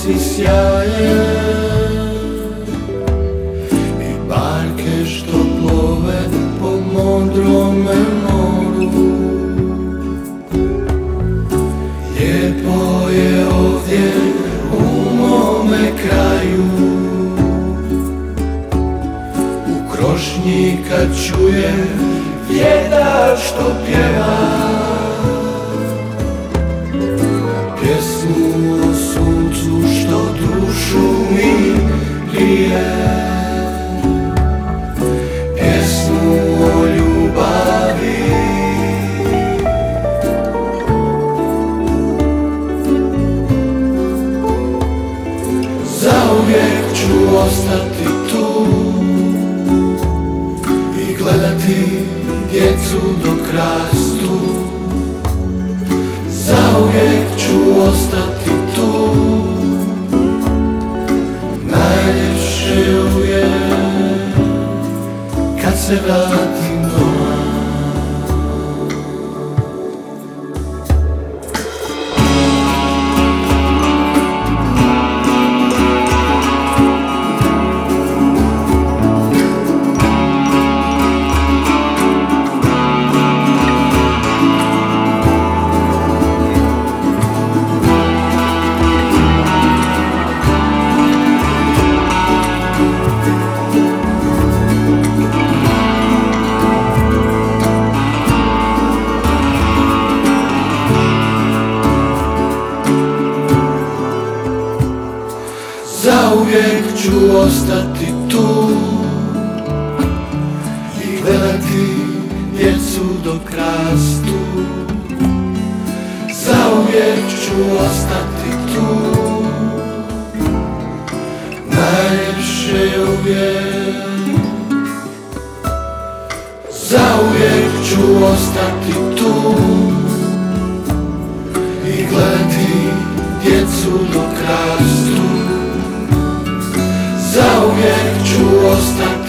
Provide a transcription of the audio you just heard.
sunci sjaje i barke što plove po modrome moru. Lijepo je ovdje u mome kraju, u krošnji kad čujem vjetar što pjeva pjesmu o suncu što dušu mi grije, pjesmu o ljubavi. Zauvijek ću ostati tu i gledati djecu dok rastu. Zauvijek ću ostati tu, najljepše je uvijek kad se vratim doma. Zauvijek ću ostati tu i gledati djecu dok rastu. Zauvijek ću ostati tu, najljepše je uvijek. Zauvijek ću ostati tu i gledati djecu dok rastu. Zauvijek ću ostati